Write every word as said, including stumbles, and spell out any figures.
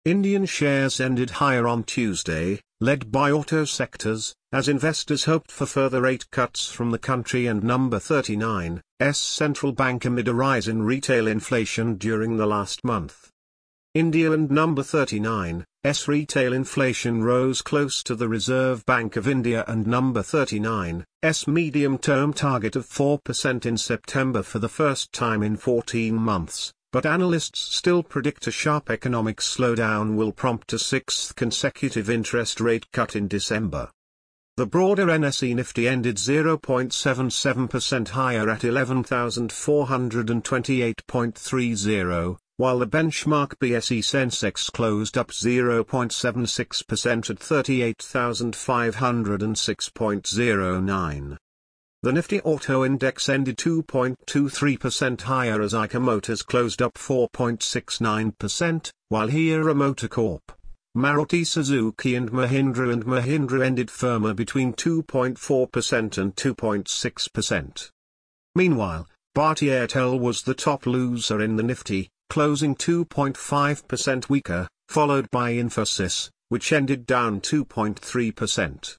Indian shares ended higher on Tuesday, led by auto sectors, as investors hoped for further rate cuts from the country and number thirty-nine's central bank amid a rise in retail inflation during the last month. India and number thirty-nine's retail inflation rose close to the Reserve Bank of India and number thirty-nine's medium-term target of four percent in September for the first time in fourteen months. But analysts still predict a sharp economic slowdown will prompt a sixth consecutive interest rate cut in December. The broader N S E Nifty ended zero point seven seven percent higher at eleven thousand four hundred twenty-eight point three zero, while the benchmark B S E Sensex closed up zero point seven six percent at thirty-eight thousand five hundred six point zero nine. The Nifty Auto Index ended two point two three percent higher as Eicher Motors closed up four point six nine percent, while Hero MotoCorp, Maruti Suzuki and Mahindra and Mahindra ended firmer between two point four percent and two point six percent. Meanwhile, Bharti Airtel was the top loser in the Nifty, closing two point five percent weaker, followed by Infosys, which ended down two point three percent.